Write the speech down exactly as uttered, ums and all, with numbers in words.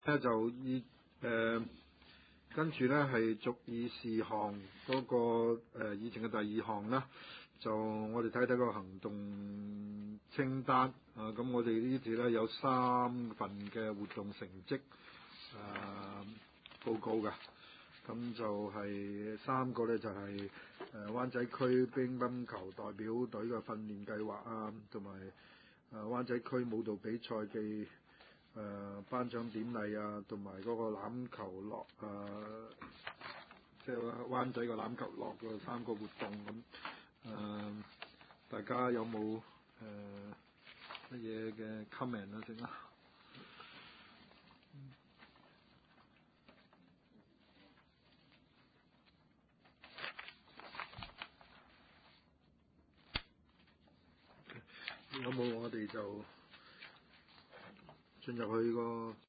咧就以誒跟住咧係逐議事項嗰個誒議程嘅第二項啦，就我哋睇睇個行動清單啊，咁我哋呢次咧有三份嘅活動成績誒、呃、報告嘅，咁就係三個咧就係誒灣仔區乒乓球代表隊嘅訓練計劃啊，同埋誒灣仔區舞蹈比賽嘅誒、呃、頒獎典禮啊，同埋嗰個欖球樂誒，即係灣仔個欖球樂嘅三個活動咁。誒、呃，大家有冇誒乜嘢嘅 comment 啊？先啦。有冇我哋就進入去個